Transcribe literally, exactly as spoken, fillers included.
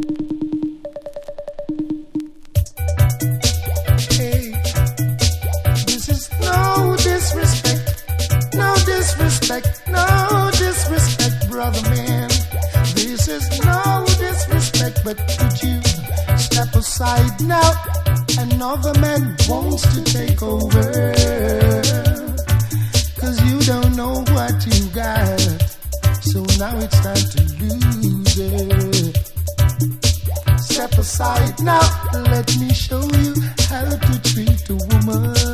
Hey, this is no disrespect, no disrespect, no disrespect, brother man. This is no disrespect, but could you step aside now? Another man wants to take over, 'cause you don't know what you got, so now it's time to lose it. Step aside now, let me show you how to treat a woman.